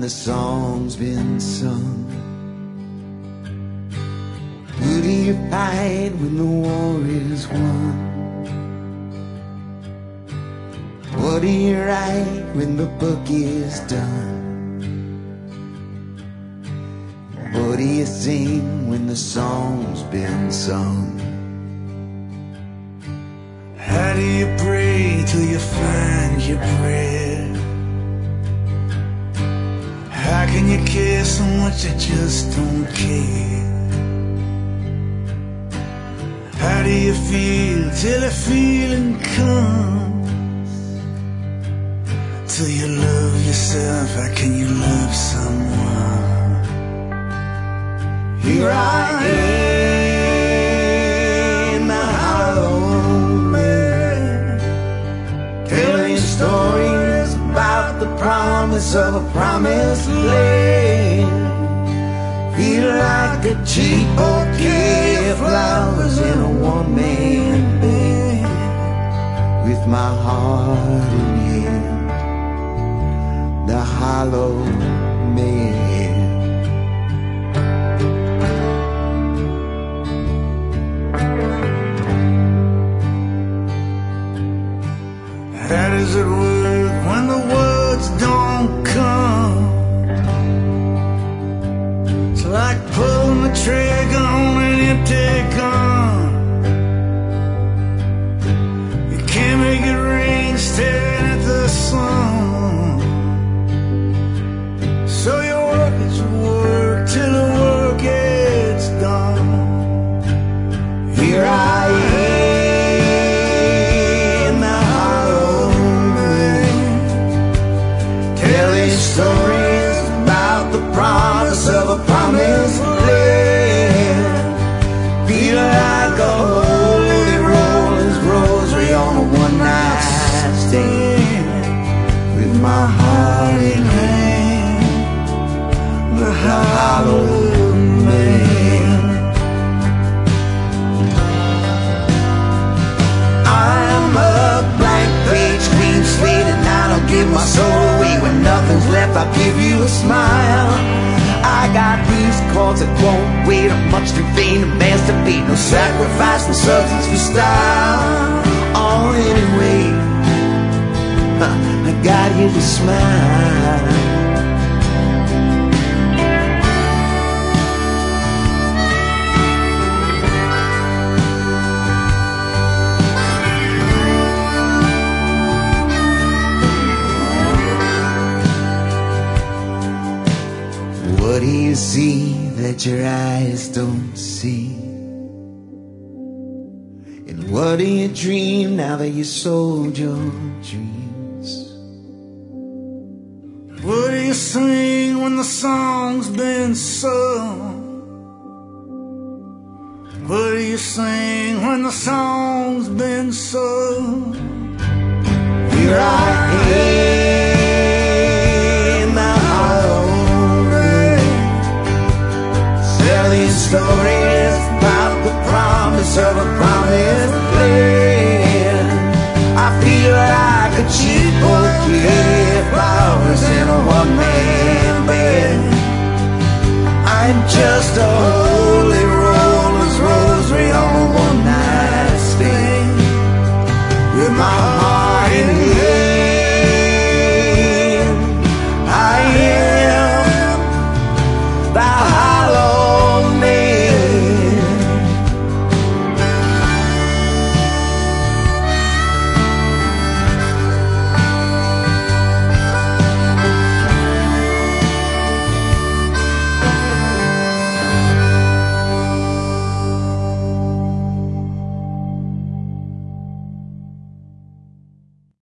the song's been sung? Who do you fight when the war is won? What do you write when the book is done? What do you sing when the song's been sung? How do you pray till you find your bread? How can you care so much you just don't care? How do you feel till the feeling comes? Till you love yourself, how can you love someone? Here I am, the hollow man, telling stories about the promise of a promised land. Feel like a cheap bouquet of flowers in a one-man band, with my heart in hand, the hollow man. How does it work when the words don't come? It's like pulling the trigger on an empty gun. You can't make it rain staring at the sun. So you work at your work till the work gets done. Here I am, the hollow man, telling stories about the promise of a promised land. Feel like a holy rolling rosary on a one-night stand, with my heart in hand, the hollow man. I'm a blank page, clean slate, and I don't give my soul away. When nothing's left, I'll give you a smile. I got these chords that won't wait. I'm much too vain to masturbate. No sacrifice, no substance for style. Oh, anyway, I got you to smile. What do you see that your eyes don't see? And what do you dream now that you sold your dreams? What do you sing when the song's been sung? What do you sing when the song's been sung? Here I am, the hollow man, telling stories about the promise of a promised land. I feel like a cheap bouquet of flowers in a one-man band. I'm just a